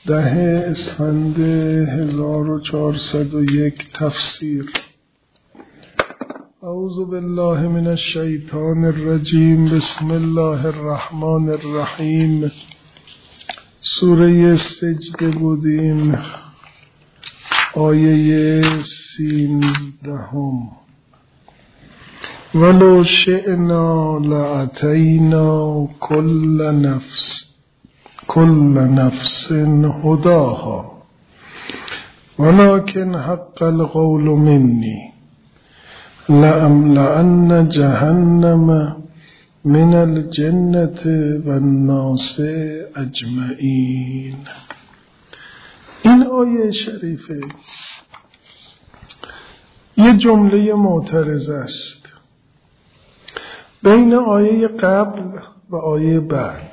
اسفند 1401 تفسیر. اعوذ بالله من الشیطان الرجیم. بسم الله الرحمن الرحیم. سوره سجده بودیم، آیه 13. ولو شئنا لأتینا كل نفس هداها ولكن حق القول مني لأملأن جهنم من الجنة والناس اجمعین. این آیه شریفه یه جمله معترض است بین آیه قبل و آیه بعد،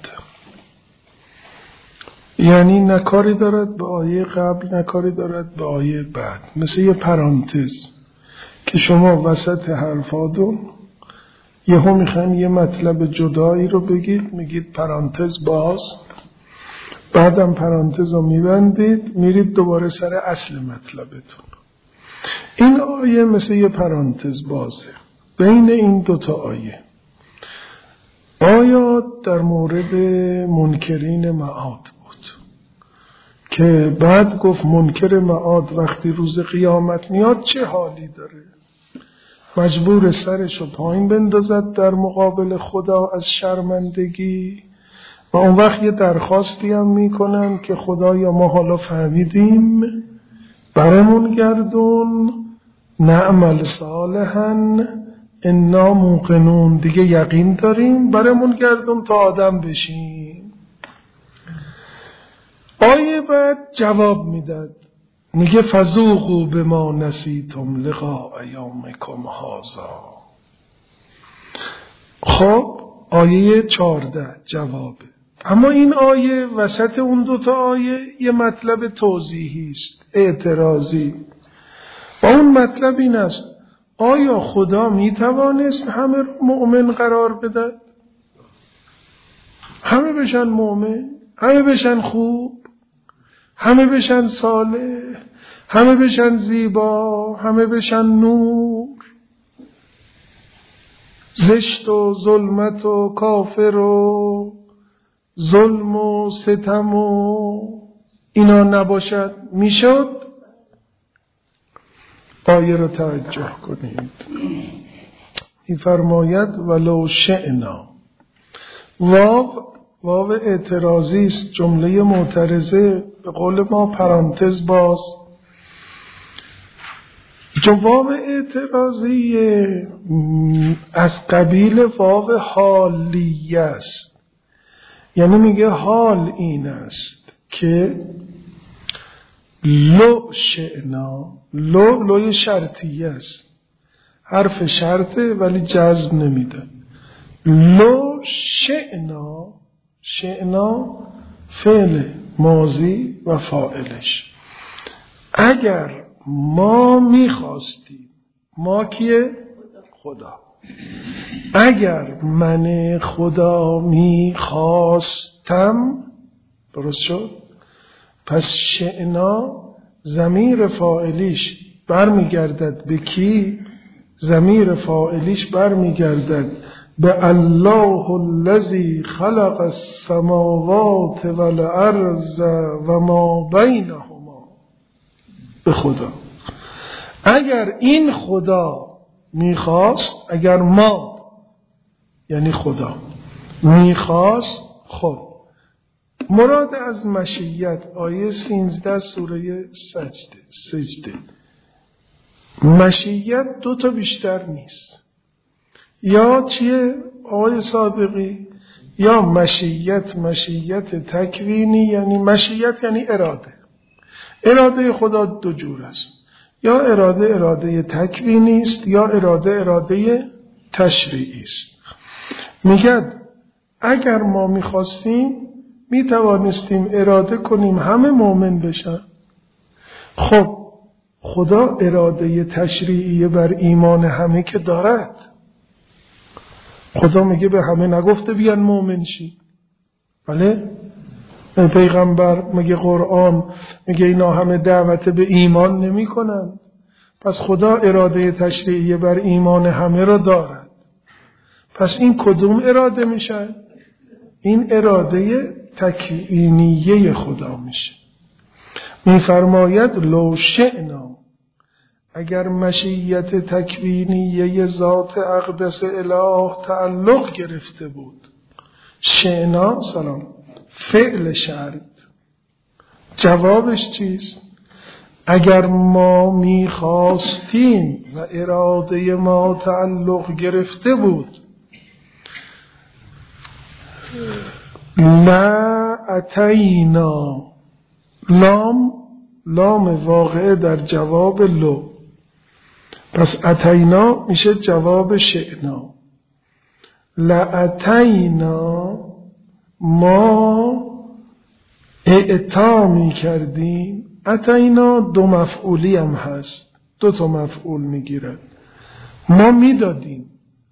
یعنی نکاری دارد به آیه قبل، نکاری دارد به آیه بعد، مثل یه پرانتز که شما وسط حرفاتون یهو میخواین یه مطلب جدایی رو بگید، میگید پرانتز باز، بعدم پرانتز رو میبندید، میرید دوباره سر اصل مطلبتون. این آیه مثل یه پرانتز بازه بین این دوتا آیه. آیات در مورد منکرین معاد بود که بعد گفت منکر معاد وقتی روز قیامت میاد چه حالی داره، مجبور سرشو پایین بندازد در مقابل خدا از شرمندگی، و اون وقت یه درخواستی هم میکنن که خدایا ما حالا فهمیدیم، برمون گردون، نعمل صالحا انا موقنون، دیگه یقین داریم، برمون گردون تا آدم بشیم. آیه بعد جواب میداد، میگه فذوقوا بما نسیتم لقاء یومکم هذا. خب آیه 14 جوابه. اما این آیه وسط اون دوتا آیه یه مطلب توضیحی است، اعتراضی، و اون مطلب این است: آیا خدا میتوانست همه مؤمن قرار بده؟ همه بشن مؤمن، همه بشن خوب، همه بشن صالح، همه بشن زیبا، همه بشن نور، زشت و ظلمت و کافر و ظلم و ستم و اینا نباشد؟ میشد؟ آیه رو توجه کنید. این فرماید ولو شئنا. واو اعتراضی است، جمله معترضه، به قول ما پرانتز باز. جواب اعتراضی از قبیل واو حالیه است، یعنی میگه حال این است که لو شئنا، لوی شرطیه است، حرف شرطه ولی جزم نمیده. لو شئنا فعل ماضی و فاعلش. اگر ما میخواستیم، ما کیه؟ خدا. اگر من خدا میخواستم، درست شد؟ پس شئنا ضمیر فاعلیش برمیگردد به کی؟ ضمیر فاعلیش برمیگردد به الله الذی خلق السماوات والارض و ما بینهما، به خدا. اگر این خدا میخواست، اگر ما یعنی خدا میخواست، خب مراد از مشیت آیه 13 سوره سجده، مشیت دو تا بیشتر نیست. یا چیه آیه صادقی؟ یا مشیت تکوینی، یعنی مشیت یعنی اراده خدا دو جور است، یا اراده تکوینی است، یا اراده تشریعی است. میگه اگر ما میخواستیم میتوانستیم اراده کنیم همه مؤمن بشن. خب خدا اراده تشریعی بر ایمان همه که دارد، خدا میگه به همه نگفته بیان مؤمن شی، بله؟ پیغمبر میگه قرآن میگه اینا همه دعوت به ایمان نمی کنند. پس خدا اراده تشریعی بر ایمان همه را دارد. پس این کدوم اراده میشه؟ این اراده تکوینیه خدا میشه. میفرماید لو شئنا، اگر مشیت تکوینیه ذات اقدس اله تعلق گرفته بود. شئنا سلام فعل شرط، جوابش چیست؟ اگر ما میخواستیم و اراده ما تعلق گرفته بود، لا اتینا، لام واقعه در جواب لو، پس اتینا میشه جواب شئنا. لا اتینا، ما اعطا میکردیم. اتینا دو مفعولی هم هست، دو تا مفعول میگیرد. ما میدادیم.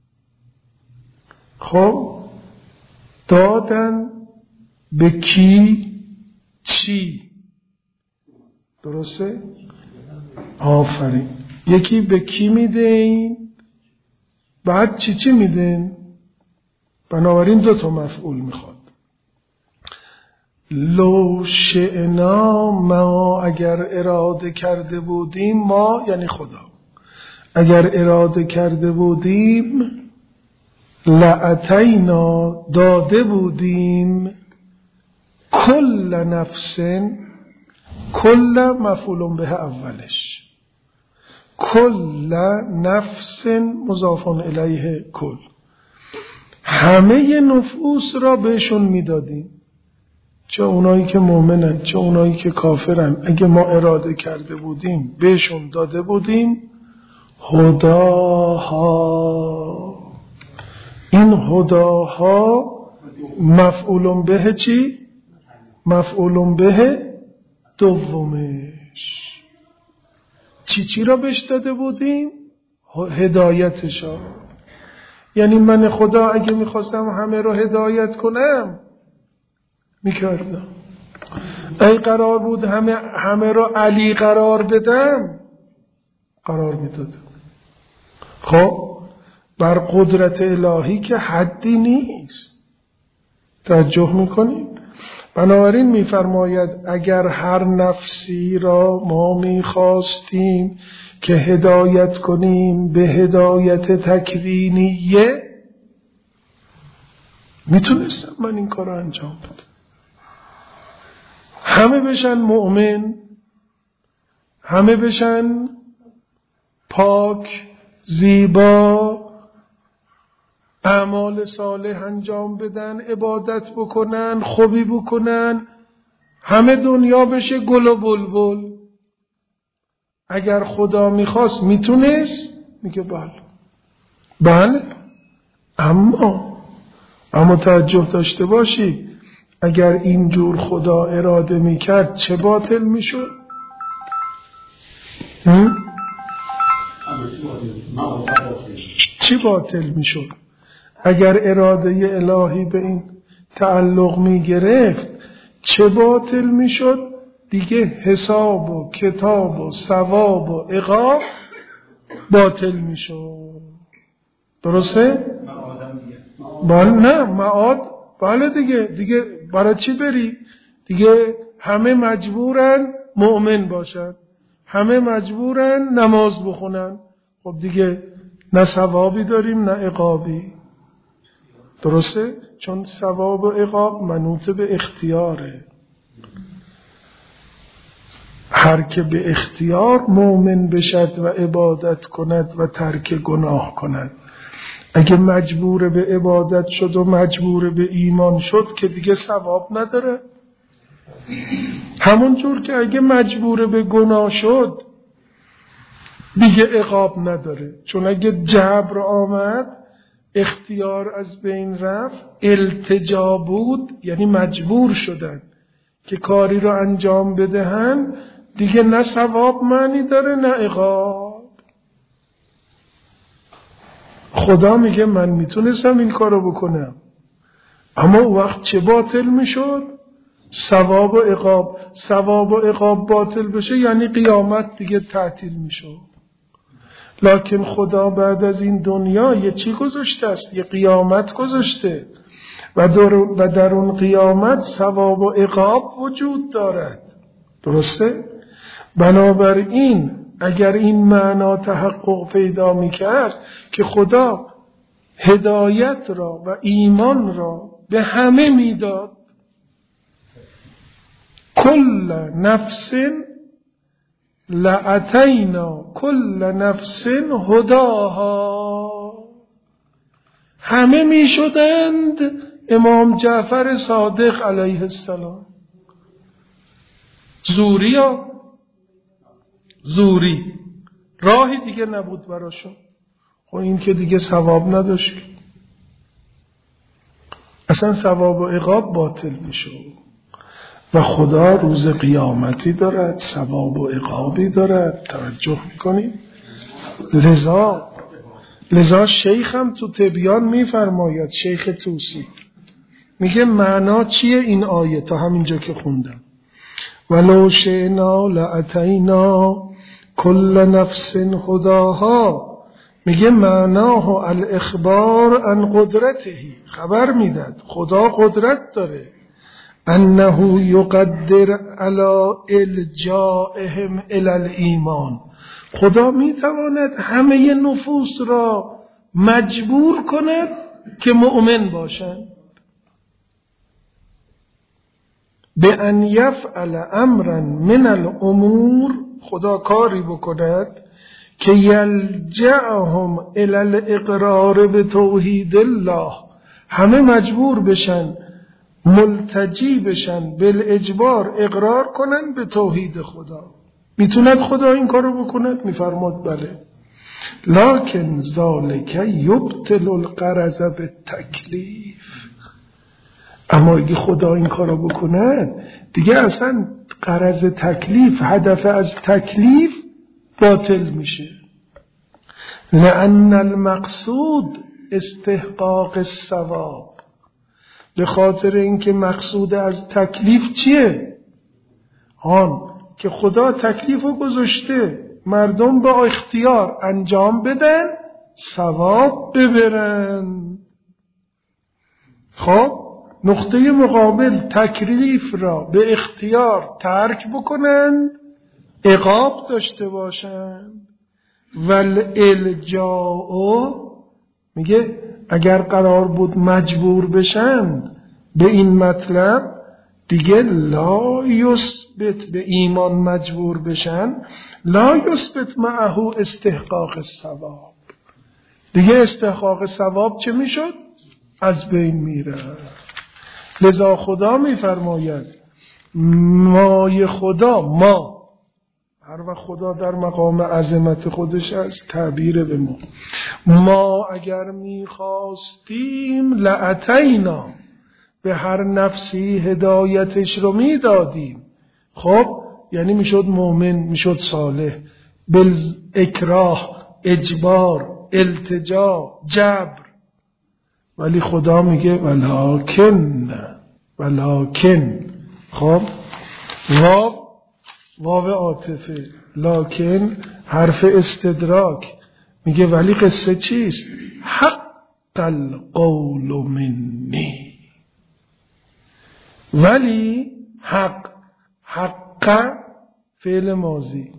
خب دادن به کی؟ چی؟ درسته؟ آفرین. یکی به کی میدین، بعد چی میدین؟ بنابراین دو تا مفعول میخواد. لو شئنا، ما اگر اراده کرده بودیم، ما یعنی خدا اگر اراده کرده بودیم، لاتینا داده بودیم، کل نفس، کل مفعول به اولش، کل نفس مضاف الیه کل، همه نفوس را بهشون میدادیم، چه اونایی که مؤمنن چه اونایی که کافرن. اگه ما اراده کرده بودیم بهشون داده بودیم هداها. این هداها مفعول به چی؟ مفعول به دومش. چی را بهش داده بودیم؟ هدایتشا. یعنی من خدا اگه میخواستم همه رو هدایت کنم میکردم. ای قرار بود همه رو علی قرار بدم، قرار میدادم. خب بر قدرت الهی که حدی نیست. توجه میکنید؟ بنابراین میفرماید اگر هر نفسی را ما میخواستیم که هدایت کنیم به هدایت تکوینیه، میتونستم من این کار رو انجام بدم، همه بشن مؤمن، همه بشن پاک، زیبا، اعمال صالح انجام بدن، عبادت بکنن، خوبی بکنن، همه دنیا بشه گل و بلبل. اگر خدا میخواست میتونست؟ میگه بله. اما توجه داشته باشی، اگر اینجور خدا اراده میکرد چه باطل میشد؟ چی باطل میشد؟ اگر اراده الهی به این تعلق میگرفت چه باطل میشد؟ دیگه حساب و کتاب و ثواب و عقاب باطل میشد. درسته؟ نه معاد. بله دیگه برای چی بری؟ دیگه همه مجبورن مؤمن باشن، همه مجبورن نماز بخونن. خب دیگه نه ثوابی داریم نه عقابی. درسته؟ چون ثواب و عقاب منوط به اختیاره. هر که به اختیار مؤمن بشد و عبادت کند و ترک گناه کند. اگه مجبور به عبادت شد و مجبور به ایمان شد که دیگه ثواب نداره. همون جور که اگه مجبور به گناه شد دیگه عقاب نداره. چون اگه جبر آمد، اختیار از بین رفت، التجا بود، یعنی مجبور شدن که کاری رو انجام بدهن، دیگه نه ثواب معنی داره نه عقاب. خدا میگه من میتونستم این کارو بکنم، اما وقت چه باطل میشد؟ ثواب و عقاب باطل بشه یعنی قیامت دیگه تعطیل میشه. لکن خدا بعد از این دنیا یه چی گذاشته است؟ یه قیامت گذاشته و در اون قیامت ثواب و عقاب وجود دارد. درسته؟ بنابراین اگر این معنا تحقق پیدا میکرد که خدا هدایت را و ایمان را به همه میداد، کل نفس لاتینا کل نفس هداها، همه میشدند امام جعفر صادق علیه السلام. زوری راهی دیگه نبود براشون. خب این که دیگه ثواب نداشت، اصلا ثواب و عقاب باطل میشه و خدا روز قیامتی دارد، ثواب و عقابی دارد. توجه میکنید؟ لذا شیخ هم تو تبیان میفرماید، شیخ توسی میگه معنا چیه این آیه تا همینجا که خوندم؟ ولو شئنا لاتینا کل نفس هداها، میگه معناه الاخبار عن قدرته، خبر میداد خدا قدرت داره، انه یقدر علی الجائهم الی الایمان، خدا میتواند همه نفوس را مجبور کند که مؤمن باشند، به ان یفعل امرا من الامور، خدا کاری بکند که یلجعهم الی الاقرار به توحید الله، همه مجبور بشن، ملتجی بشن، بالاجبار اقرار کنن به توحید خدا. میتوند خدا این کارو بکند؟ میفرماد بله. لکن ذالک یبطل الغرض بالتکلیف، اما اگه خدا این کارو بکند دیگه اصلا غرض تکلیف، هدف از تکلیف باطل میشه. لأن المقصود استحقاق الثواب، به خاطر اینکه مقصود از تکلیف چیه؟ که خدا تکلیفو گذاشته مردم با اختیار انجام بدن، ثواب ببرن. خب نقطه مقابل تکلیف را به اختیار ترک بکنن، عقاب داشته باشن. والالجاء، میگه اگر قرار بود مجبور بشن به این مطلب، دیگه لا یثبت، به ایمان مجبور بشن، لا یثبت معه استحقاق الثواب، دیگه استحقاق ثواب چه میشد؟ از بین میره. لذا خدا میفرماید مای خدا، ما هر وقت خدا در مقام عظمت خودش از تعبیر به ما اگر میخواستیم لاتینا، به هر نفسی هدایتش رو میدادیم. خب یعنی میشد مؤمن، میشد صالح، بالاکراه، اجبار، التجا، جبر. ولی خدا میگه ولکن. خب واو عاطفه، لکن حرف استدراک، میگه ولی قصه چیست؟ حق القول منی، ولی حق فعل ماضی،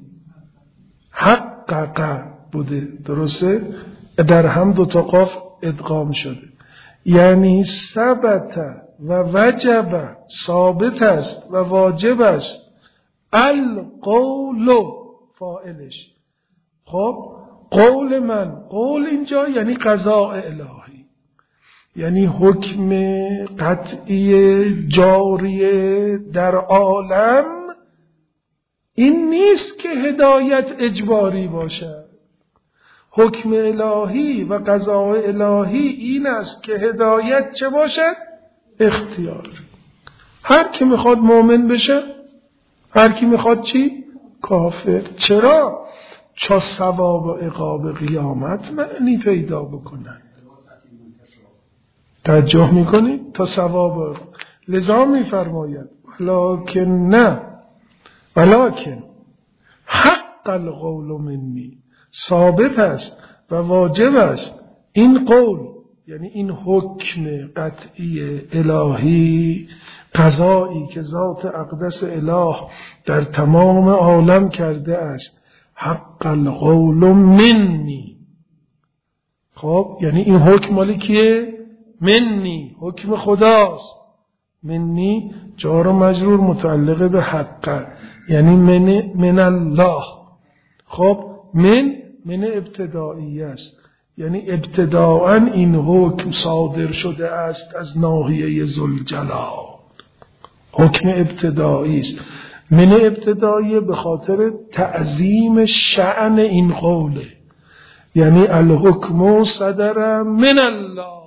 حقق بوده، درسته؟ در هم دو تا قاف ادغام شده، یعنی ثبت و وجب، ثابت است و واجب است، القول فاعلش. خب قول من، قول اینجا یعنی قضاء الهی، یعنی حکم قطعی جاری در عالم این نیست که هدایت اجباری باشد. حکم الهی و قضاء الهی این است که هدایت چه باشد؟ اختیار. هر کی میخواد مؤمن بشه، هر کی میخواد چی؟ کافر. چرا؟ چون ثواب و عقاب قیامت معنی پیدا بکنند. توجه میکنید؟ تا ثواب. لذا میفرماید ولکن حق القول منی، ثابت است و واجب است این قول، یعنی این حکم قطعی الهی، قضایی که ذات اقدس اله در تمام عالم کرده است، حق القول منی. خب یعنی این حکم مالی کیه؟ منی، حکم خداست. منی جار و مجرور متعلق به حق، یعنی من الله. خب من ابتدایی است، یعنی ابتداءً این حکم صادر شده است از ناحیه ذوالجلال، حکم ابتدایی است. من ابتدایی به خاطر تعظیم شأن این قوله، یعنی الحکم صدر من الله،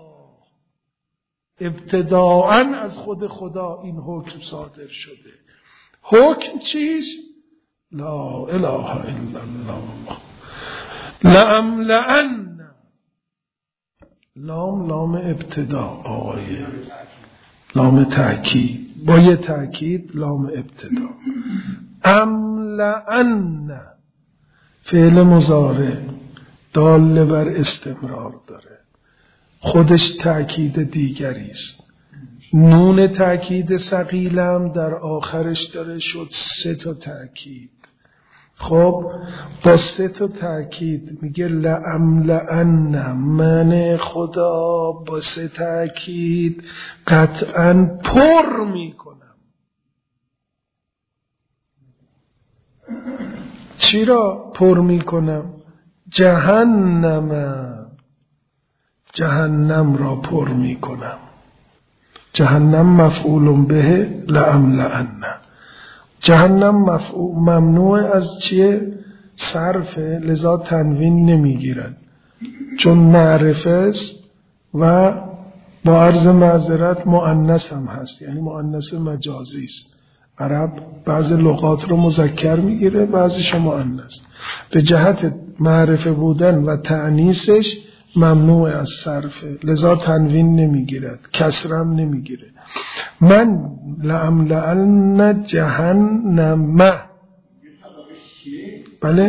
ابتداءً از خود خدا این حکم صادر شده. حکم چیست؟ لا اله الا الله. لأملأن، لام ابتدا آیه، لام تأکید، با یه تأکید لام ابتدا. املأن فعل مضارع دال بر استمرار داره، خودش تأکید دیگری است. نون تأکید ثقیلم در آخرش داره، شد 3 تا تأکید. خب با 3 تا تأکید میگه لأملأن، من خدا با 3 تأکید قطعاً پر میکنم. چی را پر میکنم؟ جهنم را پر میکنم. جهنم مفعول به لأملأن. جهنم ممنوع از چیه؟ صرفه، لذا تنوین نمیگیرد چون معرفه است و با عرض معذرت مؤنث هم هست، یعنی مؤنث مجازی است. عرب بعض لغات رو مذکر میگیره، بعضیش مؤنث. به جهت معرفه بودن و تأنیثش ممنوع از صرفه، لذا تنوین نمیگیرد، کسرم نمیگیره. من لأملأن جهنم. بله؟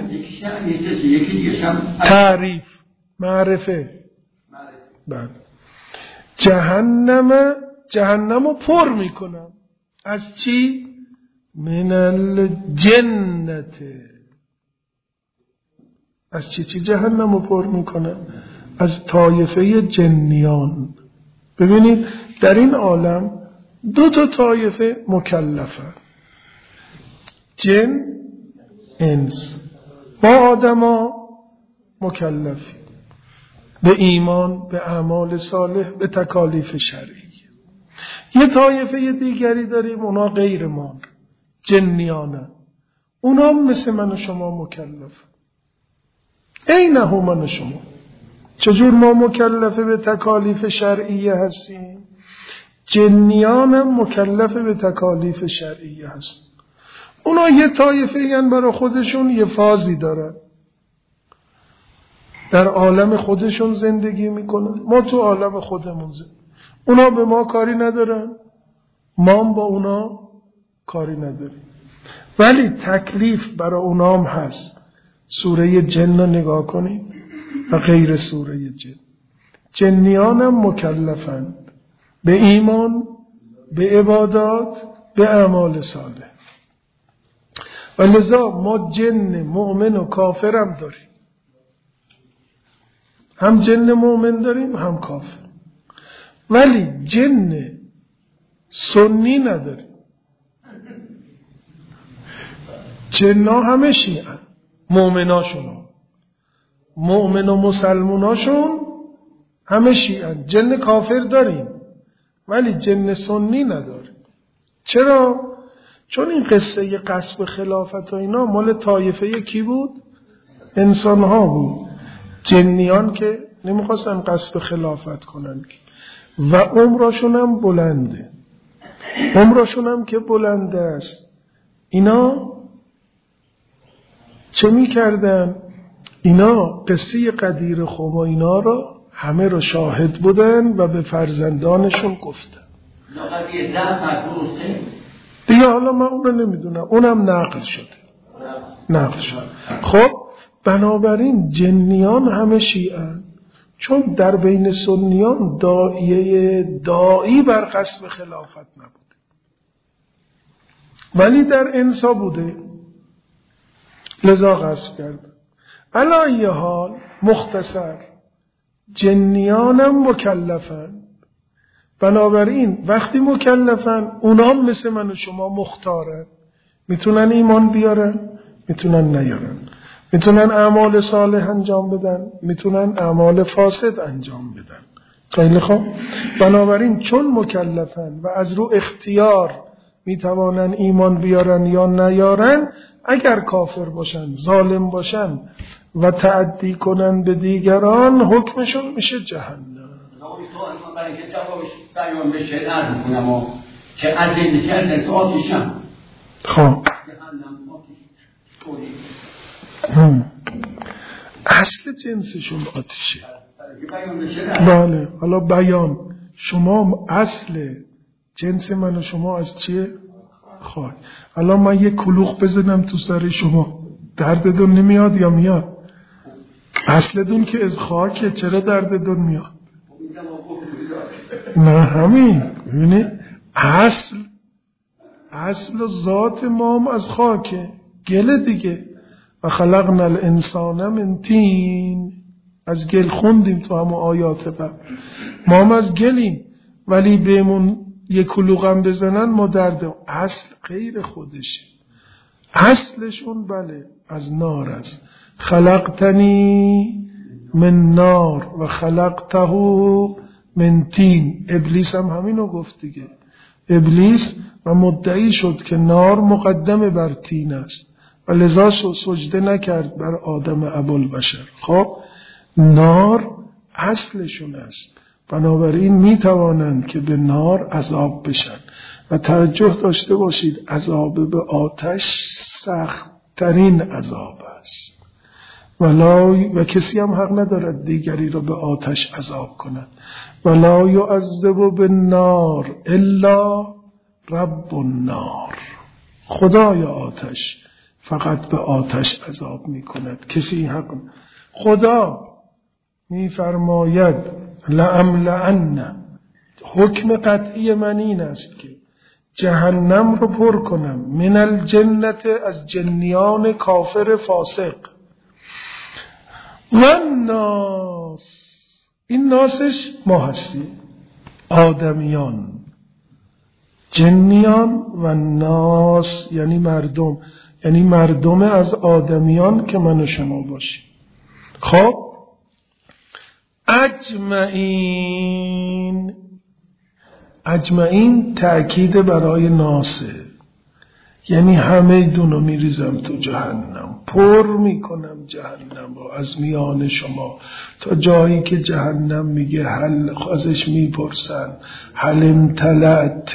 تعریف، معرفه. بله. جهنم رو پر میکنم. از چی؟ من الجنت. از چی جهنم رو پر میکنم؟ از طایفه جنیان. ببینید در این عالم 2 تا طایفه مکلفن، جن، انس. ما آدما مکلفیم به ایمان، به اعمال صالح، به تکالیف شرعی. یه طایفه دیگری داریم، اونا غیر ما، جنیانه. اونا مثل من و شما مکلفن. اینه من و شما. چجور ما مکلف به تکالیف شرعیه هستیم؟ جنیان هم مکلف به تکالیف شرعیه هست. اونا یه طایفه یعنی برای خودشون یه فازی دارن، در عالم خودشون زندگی میکنن، ما تو عالم خودمون زندگی. اونا به ما کاری ندارن، ما هم با اونا کاری نداریم، ولی تکلیف برای اونا هم هست. سوره جن رو نگاه کنید و غیر سوره جن. جنیان هم مکلفند به ایمان، به عبادات، به اعمال صالح. و لذا ما جن مؤمن و کافر هم داریم، هم جن مؤمن داریم هم کافر، ولی جن سنی نداریم. جن‌ها همه شیعن، مؤمن و مسلموناشون همه شیعن. جن کافر داریم ولی جن سنی نداریم. چرا؟ چون این قصه ی غصب خلافت و اینا مال طایفه کی بود؟ انسان ها بود. جنیان که نمیخواستن غصب خلافت کنن و عمرشون هم بلنده. عمرشون هم که بلنده است، اینا چه میکردن؟ اینا قصه قدیر خمینی را همه رو شاهد بودن و به فرزندانشون گفتن. دیگه حالا من اون رو نمیدونم، اونم نقل شده. خب بنابراین جنیان همه شیعن، چون در بین سنیان داعی بر قصد خلافت نبوده، ولی در انسا بوده، لذا قصد کرده. علی حال مختصر، جنیانم مکلفن، بنابراین وقتی مکلفن اونام مثل من و شما مختارن، میتونن ایمان بیارن، میتونن نیارن، میتونن اعمال صالح انجام بدن، میتونن اعمال فاسد انجام بدن. خیلی خوب. بنابراین چون مکلفن و از رو اختیار میتوانن ایمان بیارن یا نیارن، اگر کافر باشن، ظالم باشن و تعدی کنن به دیگران، حکمشون میشه جهنم. برای که جوابش بیان بشه نرد میکنم و که از این که از تو آتیشم. خب اصل جنسشون آتیشه. بله. حالا بیان شما اصل جنس من و شما از چیه؟ خاک. حالا من یک کلوخ بزنم تو سر شما، دردتون نمیاد یا میاد؟ اصلتون که از خاکه، چرا دردتون میاد؟ نه همین. ببینید اصل و ذات ما هم از خاکه، گل دیگه. و خلقنا الانسان من طین، از گل خوندیم تو همون آیات بعد. ما هم از گلیم، ولی بهمون یک کلوغم بزنن ما درده. اصل غیر خودشه، اصلشون بله از نار است. خلقتنی من نار و خلقته من طین. ابلیس هم همینو گفت دیگه. ابلیس و مدعی شد که نار مقدم بر طین است و لذا سجده نکرد بر آدم ابوالبشر. خب نار اصلشون است، بنابراین میتوانند که به نار عذاب بشن. و توجه داشته باشید عذاب به آتش سخت ترین عذاب است و کسی هم حق ندارد دیگری را به آتش عذاب کند. ولا یعذب بالنار الا رب النار. خدای آتش فقط به آتش عذاب می کند، کسی حق. خدا می فرماید لأملأن، حکم قطعی من این است که جهنم رو پر کنم، من الجنت، از جنیان کافر فاسق، و الناس، این ناسش ما هستیم، آدمیان، جنیان و ناس یعنی مردم، یعنی مردم از آدمیان که من و شما باشیم. خب اجمعین تأکید برای ناسه، یعنی همه دونو میریزم تو جهنم، پر میکنم جهنم رو از میان شما، تا جایی که جهنم میگه هل، ازش میپرسن هل امتلأت،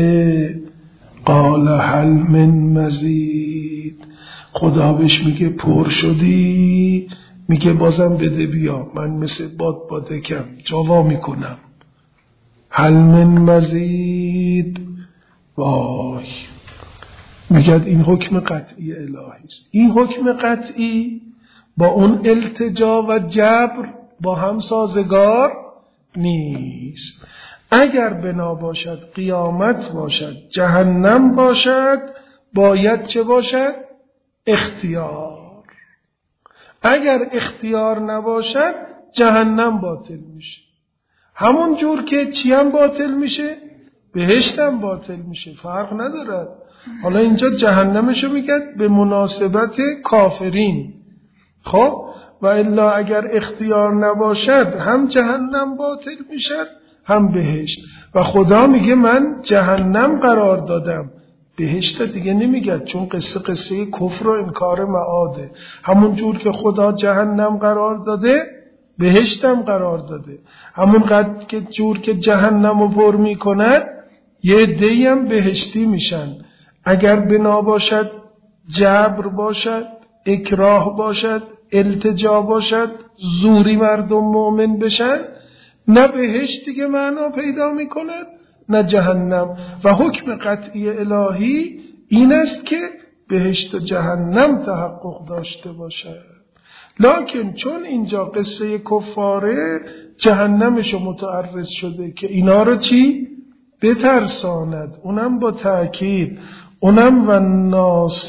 قال هل من مزید. خدا بهش میگه پر شدی؟ میگه بازم بده بیا، من مثل بادکم جوا میکنم. هل من مزید. وای، میگه این حکم قطعی الهی است. این حکم قطعی با اون التجا و جبر با هم سازگار نیست. اگر بنا باشد قیامت باشد، جهنم باشد، باید چه باشد؟ اختیار. اگر اختیار نباشد جهنم باطل میشه. همون جور که چی هم باطل میشه؟ بهشت هم باطل میشه، فرق ندارد. حالا اینجا جهنمشو میگه به مناسبت کافرین. خب و الا اگر اختیار نباشد هم جهنم باطل میشد هم بهشت. و خدا میگه من جهنم قرار دادم، بهشت دیگه نمیگه، چون قصه کفر و انکار معاده. همون جور که خدا جهنم قرار داده بهشتم قرار داده. همون قد که جور که جهنم رو پر میکند یه عده‌ای هم بهشتی میشن. اگر بنا باشد جبر باشد، اکراه باشد، التجا باشد، زوری مردم مؤمن بشن، نه بهشت دیگه معنا پیدا میکند نه جهنم. و حکم قطعی الهی این است که بهشت و جهنم تحقق داشته باشد. لکن چون اینجا قصه کفاره، جهنمشو متعرض شده که اینا رو چی؟ بترساند. اونم با تأکید، اونم و الناس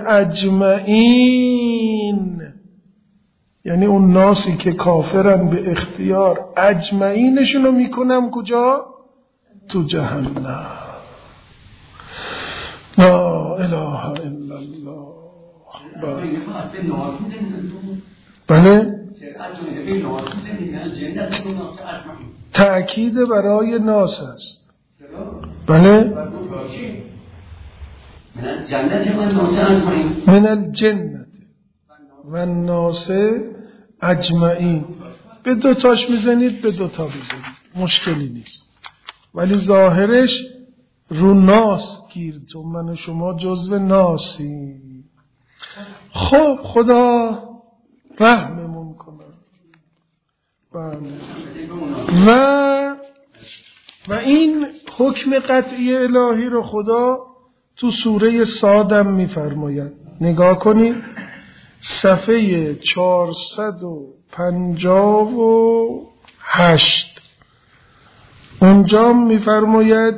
اجمعین، یعنی اون ناسی که کافرن به اختیار، اجمعینشونو میکنم کجا؟ تو جهنم. لا اله الا الله. بله، تأکید برای ناس است. بله، من الجنة و الناس اجمعین. به دوتاش میزنید، به دوتا بزنید، مشکلی نیست، ولی ظاهرش رو ناس گیر، تو من و شما جزو ناسی. خب خدا رحممون کنه. بله. و این حکم قطعی الهی رو خدا تو سوره صادم میفرماید. نگاه کنید صفحه 458. اونجا میفرماید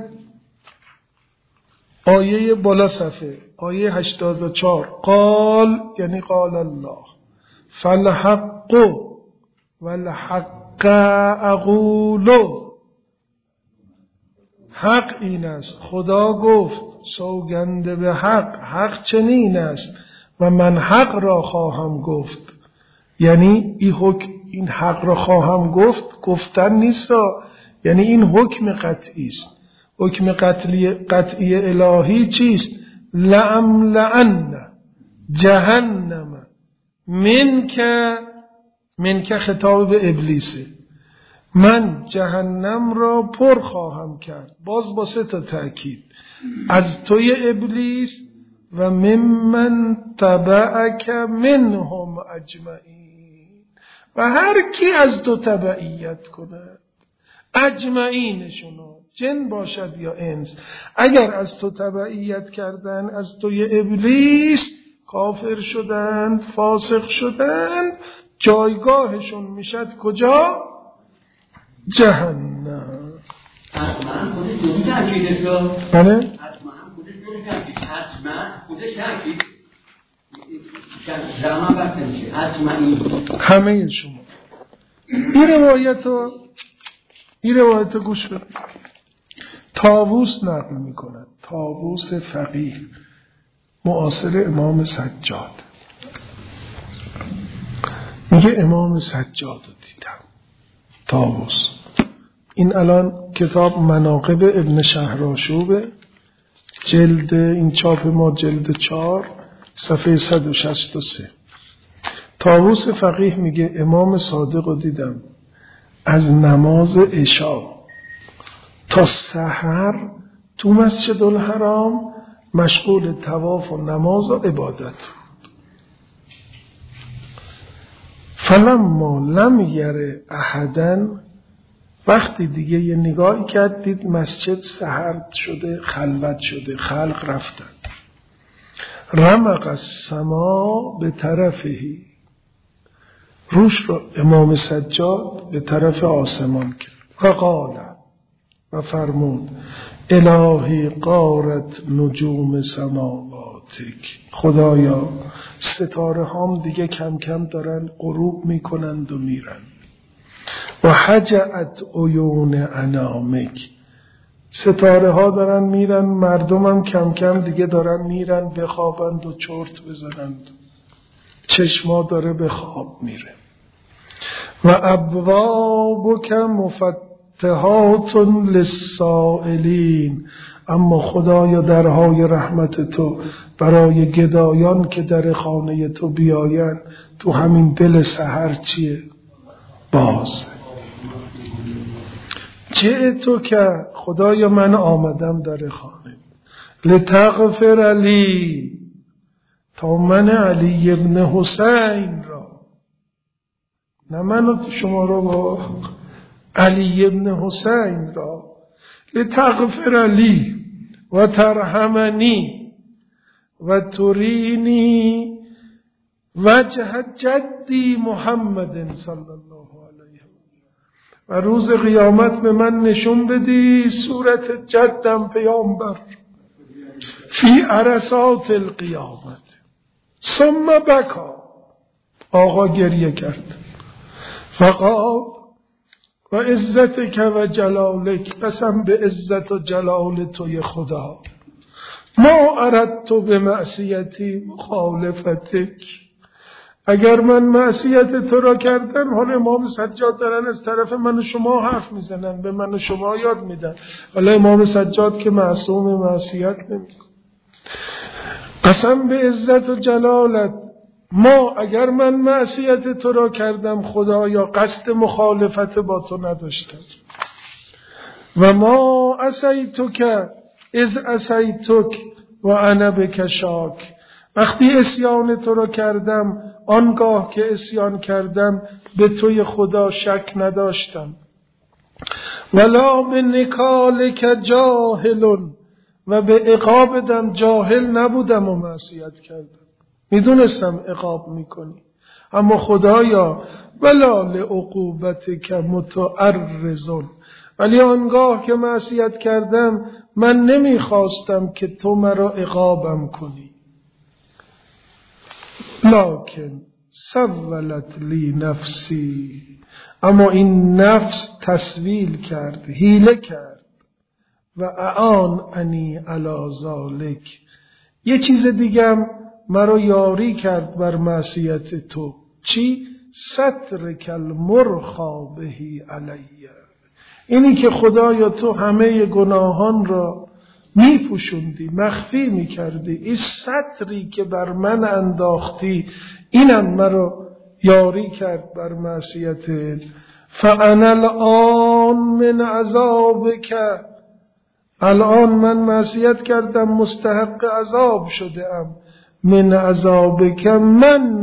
آیه بالا صفحه، آیه 84. قال یعنی قال الله فالحق والحق اقولو. حق این است، خدا گفت سوگند به حق، حق چنین است و من حق را خواهم گفت. یعنی این حق را خواهم گفت گفتن نیست، یعنی این حکم قطعی است. حکم قطعی الهی چیست؟ لأملأن جهنم منک خطاب به ابلیسه، من جهنم را پر خواهم کرد، باز با 3 تا تأکید، از توی ابلیس و ممن تبعک منهم اجمعین، و هر کی از تو تبعیت کند، اجمعینشونو، جن باشد یا انس، اگر از تو تبعیت کردن، از توی ابلیس کافر شدند، فاسق شدند، جایگاهشون میشد کجا؟ جهنم. حتما خودش دوری ترکیده شد. بله؟ حتما خودش دوری ترکید. حتما خودش ترکید. زمان بسته میشه. حتما همه شما این روایت گوش بدید. طاووس نقل میکند، طاووس فقیه معاصر امام سجاد، میگه امام سجاد رو دیدم. طاووس این الان کتاب مناقب ابن شهرآشوب، جلد، این چاپ ما جلد 4 صفحه 163. طاووس فقیه میگه امام صادق رو دیدم از نماز عشا تا سحر تو مسجد الحرام مشغول طواف و نماز و عبادت. فلما لم یره احدن، وقتی دیگه یه نگاهی کرد دید مسجد سحر شده، خلوت شده، خلق رفتن. رمق السما به طرفهی، روش رو امام سجاد به طرف آسمان کرد و قال و فرمود الهی قارت نجوم سماواتک، خدایا ستاره هام دیگه کم کم دارن غروب میکنند و میرن. و حجعت عیون انامک، ستاره ها دارن میرن، مردمم کم کم دیگه دارن میرن بخوابند و چرت بزنند، چشما داره به خواب میره. و ابوابک مفتحات للسائلین، اما خدایا درهای رحمت تو برای گدایان که در خانه تو بیاین تو همین دل سحر چیه؟ باز. جئتو که خدایا من آمدم در خانه، لتغفر لی، تا من علی ابن حسین را، نه من شما را، با علی ابن حسین را، لتغفر لی و ترحمنی و ترینی وجه جدی محمد صلی الله علیه و روز قیامت به من نشون بدی صورت جدم پیامبر فی عرصات القیامت. ثم بکا، آقا گریه کرد. فقال و عزتک و جلالک، قسم به عزت و جلال توی خدا، ما اردت به معصیتی مخالفتک، اگر من معصیت تو را کردم، حالا امام سجاد دارن از طرف من و شما حرف میزنن، به من و شما یاد میدن، حالا امام سجاد که معصوم معصیت نمیکنه. قسم به عزت و جلالت، ما اگر من معصیت تو را کردم خدایا قصد مخالفت با تو نداشتم، و ما عصیتک اذ عصیتک و انا بک شاک، وقتی عصیان تو را کردم آنگاه که عصیان کردم به توی خدا شک نداشتم. ولا به نکالک جاهل، و به عقابتم جاهل نبودم و معصیت کردم، میدونستم عقاب میکنی، اما خدایا ولا لعقوبتک متعرض، ولی آنگاه که معصیت کردم من نمیخواستم که تو مرا عقابم کنی. لکن سولت لی نفسی، اما این نفس تسویل کرد، حیله کرد، و اعان انی علی ذالک، یه چیز دیگم مرا یاری کرد بر معصیت تو. چی؟ سترک المرخا بهی علیه، اینی که خدایا تو همه گناهان را میپوشوندی، مخفی میکردی، این ستری که بر من انداختی اینم مرا یاری کرد بر معصیتت. فانا الان من عذابک، الان من معصیت کردم مستحق عذاب شده ام. من عذابک من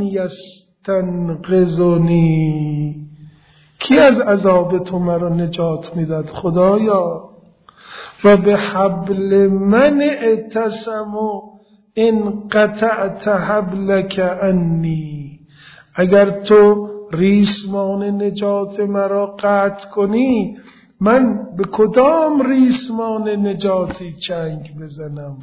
یستنقذنی، کی از عذاب تو مرا نجات میداد خدایا؟ و به حبل من اعتصم ان قطعت حبلک عنی، اگر تو ریسمان نجات مرا قطع کنی من به کدام ریسمان نجاتی چنگ بزنم؟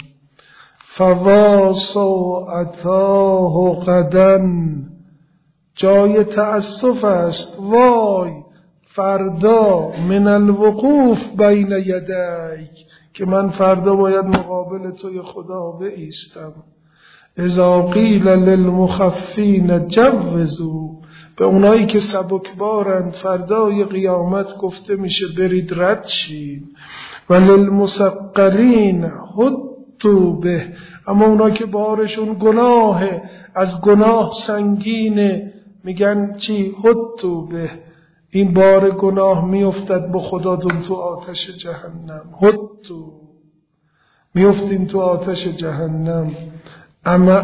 فواسو اتاه غدن، جای تأسف است، وای فردا من الوقوف بین یدیک، که من فردا باید مقابل توی خدا بایستم. اذا قیل للمخفین جوزوا، به اونایی که سبکبارند فردای قیامت گفته میشه برید رد شین. و للمثقلین حطوا به، اما اونایی که بارشون گناهه، از گناه سنگینه، میگن چی؟ حطوا به، این بار گناه میافتد با خداتون تو آتش جهنم. حطوا، میافتین تو آتش جهنم. اما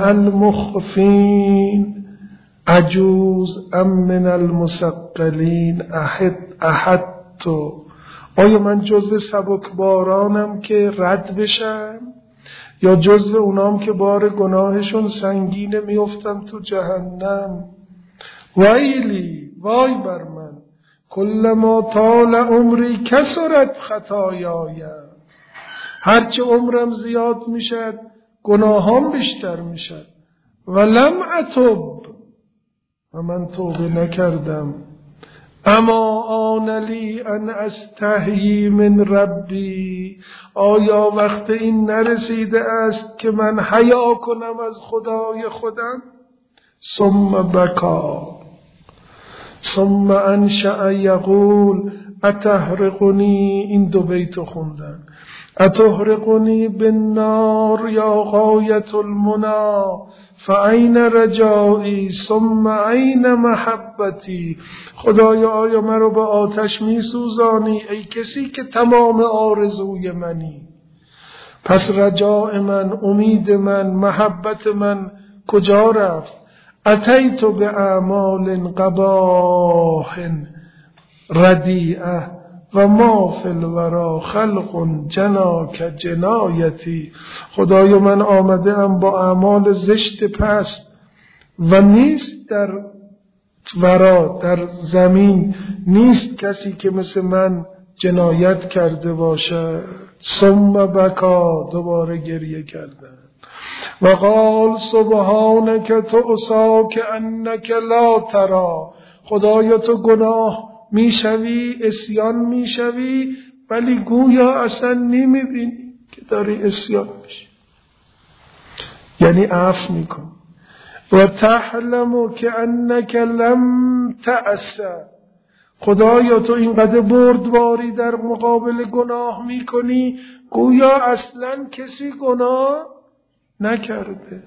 المخفین عجوز ام من المثقلین احدتو، آیا من جزو سبکبارانم که رد بشم یا جزو اونام که بار گناهشون سنگینه میافتم تو جهنم؟ ویلی، وای بر من، کلما طال عمری کثرت خطایای، هرچه عمرم زیاد میشد گناهام بیشتر میشد. ولم اتوب، و من توبه نکردم. اما آن لی ان استحیی من ربی، آیا وقت این نرسیده است که من حیا کنم از خدای خودم؟ ثم بکا ثم انشأ یقول اتحرقنی، این دو بیتو خوندن، اتحرقنی بالنار یا غایت المنا، فاین رجایی ثم این محبتی، خدایا آیا مرا به آتش می سوزانی ای کسی که تمام آرزوی منی، پس رجاء من، امید من، محبت من کجا رفت؟ اتیت به اعمال قباح ردیعه و ما فی الورا خلق جناک جنایتی. خدایا من آمده ام با اعمال زشت پست و نیست در ورا، در زمین نیست کسی که مثل من جنایت کرده باشد. ثم بکا، دوباره گریه کردن. و قال سبحانک تعصی کانک لا تری. خدایا تو گناه میشوی، اسیان میشوی، ولی گویا اصلا نمیبینی که داری اسیان میشی، یعنی عفو میکنی. و تحلم کانک لم تعص. خدایا تو اینقدر بردباری در مقابل گناه میکنی، گویا اصلا کسی گناه نکرده.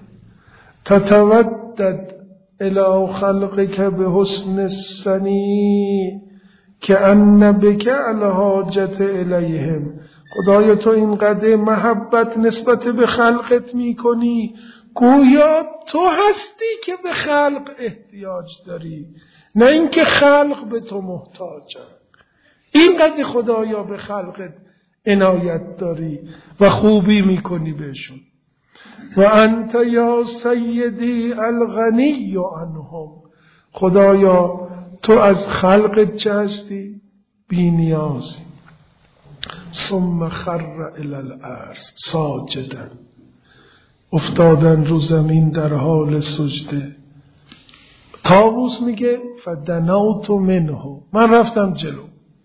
تتودد الی خلقک بحسن الصنیع کأن بک الحاجة الیهم. خدایا تو اینقدر محبت نسبت به خلقت میکنی، گویا تو هستی که به خلق احتیاج داری، نه اینکه خلق به تو محتاجن. اینقدر خدایا به خلقت عنایت داری و خوبی میکنی بهشون. و انت یا سیدی الغنی عنهم. خدایا تو از خلقت چه هستی؟ بی نیازی. ثم خر الی الارض ساجدا. افتادن رو زمین در حال سجده. طاووس میگه فدنوت منه، من رفتم جلو.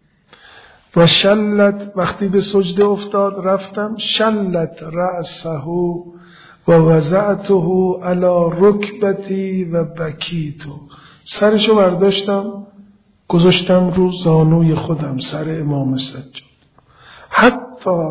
و شلت، وقتی به سجده افتاد رفتم، شلت رأسه و وضعته علی رکبتی و بکیتو. سرشو برداشتم گذاشتم رو زانوی خودم، سر امام سجاد. حتی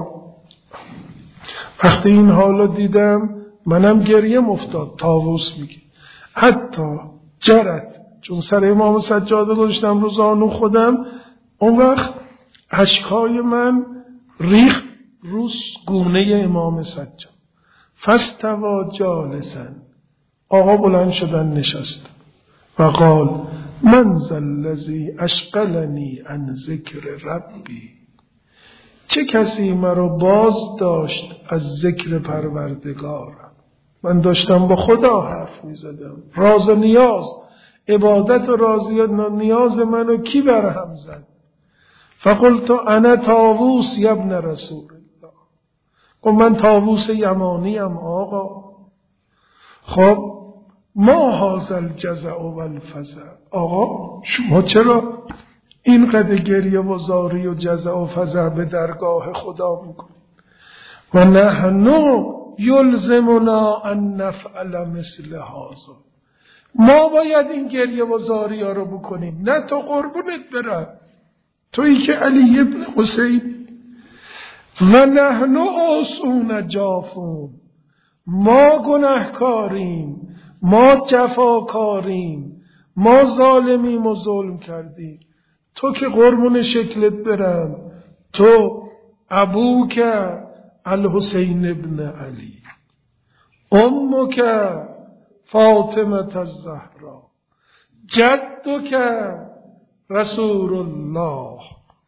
وقتی این حالو دیدم منم گریم افتاد. طاووس میگه حتی جرت، چون سر امام سجاد گذاشتم رو زانو خودم، اون وقت اشکای من ریخت رو گونه امام سجاد. فاستوی جالسا، آقا بلند شدن نشست. و قال من ذا الذی اشغلنی عن ذکر ربی. چه کسی مرا باز داشت از ذکر پروردگارم؟ من داشتم با خدا حرف می زدم. راز و نیاز، عبادت و رازی و نیاز منو کی برهم زد؟ فقلت انا طاووس ابن رسول الله. من طاووس یمانی ام آقا. خب ما هذا الجزع و الفزع. آقا شما چرا اینقدر گریه و زاری و جزع و فزع به درگاه خدا میکنید؟ و نحن یلزمنا ان نفعل مثل هذا. ما باید این گریه و زاری ها رو بکنیم، نه تو قربونت برم، تویی که علی ابن حسین. و نحن آسون جافون. ما گناهکاریم، ما جفاکاریم، ما ظالمیم و ظلم کردیم. تو که قربون شکلت برم، تو ابوک الحسین ابن علی، امک فاطمه الزهرا، جدک رسول الله.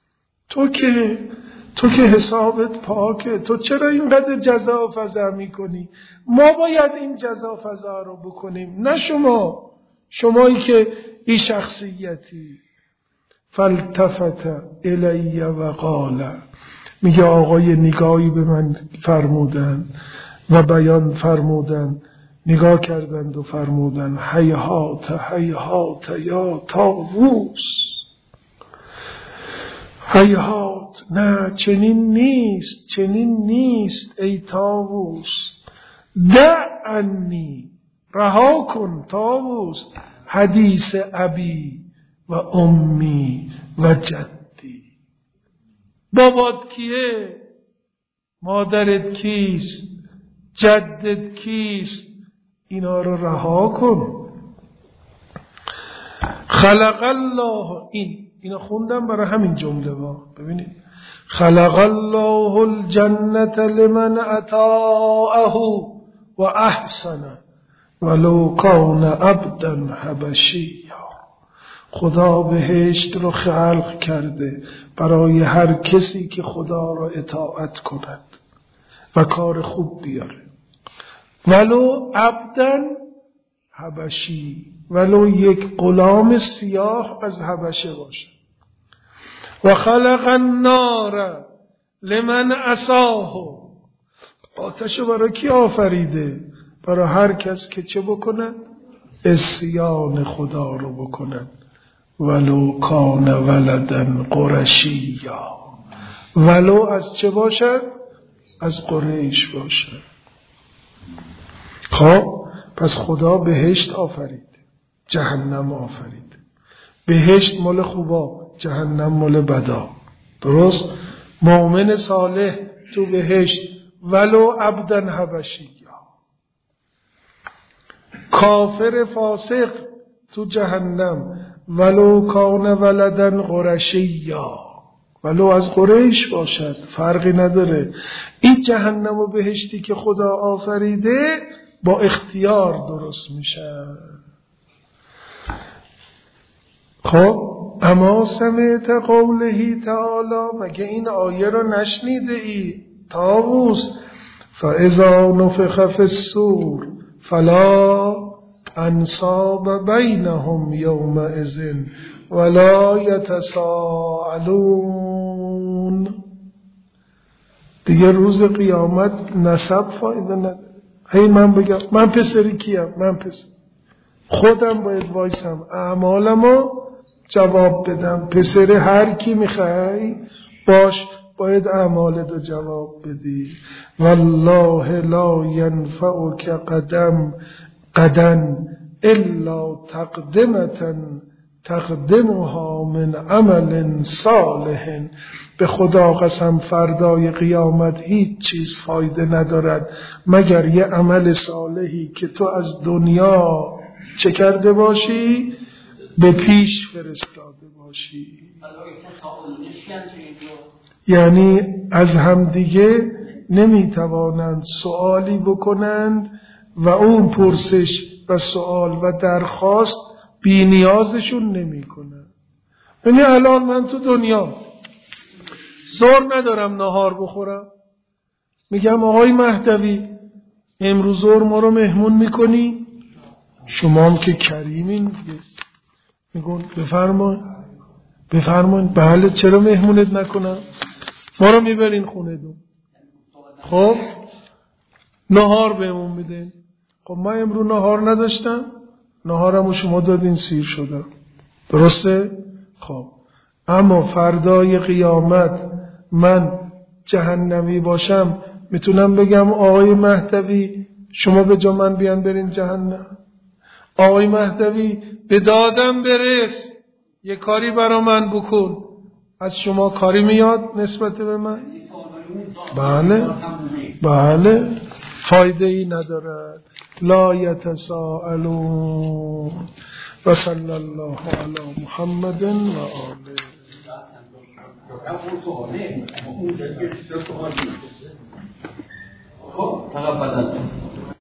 تو که حسابت پاکه، تو چرا اینقدر جزا و فضا میکنی؟ ما باید این جزا و فضا رو بکنیم، نه شمایی که این شخصیتی. فالتفت الی و قال، میگه آقای نگاهی به من فرمودن و بیان فرمودن، نگاه کردند و فرمودن هیهات هیهات یا طاووس، هیهات، نه چنین نیست ای طاووس. دعنی، رها کن طاووس، حدیث ابی و امی و جدی. بابات کیه؟ مادرت کیست؟ جدت کیست؟ اینا رو رها کن. خلق الله، اینا خوندم برای همین جمله ها. ببینید خلق الله الجنة لمن اطاعه و احسن ولو کان عبدا حبشیا. خدا بهشت رو خلق کرده برای هر کسی که خدا را اطاعت کند و کار خوب بیاره. ولو عبداً حبشی، ولو یک غلام سیاه از حبشه باشه. و خلق النار لمن عصاه، آتش برای کی آفریده؟ برای هر کس که چه بکنن؟ عصیان خدا رو بکنن. ولو کان ولدن قرشیا، ولو از چه باشد؟ از قریش باشد. خب پس خدا بهشت آفرید، جهنم آفرید. بهشت مال خوبا، جهنم مال بدا. درست؟ مؤمن صالح تو بهشت ولو عبدن حبشی، کافر فاسق تو جهنم ولو کان ولدن قرشیا، ولو از قریش باشد، فرقی نداره. این جهنم و بهشتی که خدا آفریده با اختیار درست میشه. خب اما سمعت قوله تعالی، مگه این آیه رو نشنیده ای طاووس؟ فاذا نفخ فی الصور فلا انصاب بینهم یومئذ ولا یتساءلون. دیگه روز قیامت نسب فایده نداره. هی من بگم من پسری کیم؟ من پسر خودم باید وایسم اعمالمو جواب بدم. پسر هر کی میخوای باش، باید اعمالتو جواب بدی. والله لا ینفعک قدن الا تقدمة تقدمها من عمل صالح. به خدا قسم فردای قیامت هیچ چیز فایده ندارد مگر یه عمل صالحی که تو از دنیا چه کرده باشی؟ به پیش فرستاده باشی. یعنی از همدیگه نمیتوانند سؤالی بکنند و اون پرسش و سؤال و درخواست بی نیازشون نمی کنن. یعنی الان من تو دنیا زور ندارم نهار بخورم، میگم آقای مهدوی امروز زور ما رو مهمون میکنی؟ شما هم که کریمین دیگه. میگن بفرمایین. بله چرا مهمونت نکنم؟ ما رو میبرین خونه دون. خب نهار بهمون میدین. خب من امروز نهار نداشتم، نهارمو شما دادین سیر شدم. درسته؟ خب اما فردای قیامت من جهنمی باشم میتونم بگم آقای مهدوی شما به جا من بیان برین جهنم؟ آقای مهدوی به دادم برس، یه کاری برا من بکن. از شما کاری میاد نسبت به من؟ بله فایده ای ندارد. لا یتساءلون. و صلی الله علی محمد و آله. خب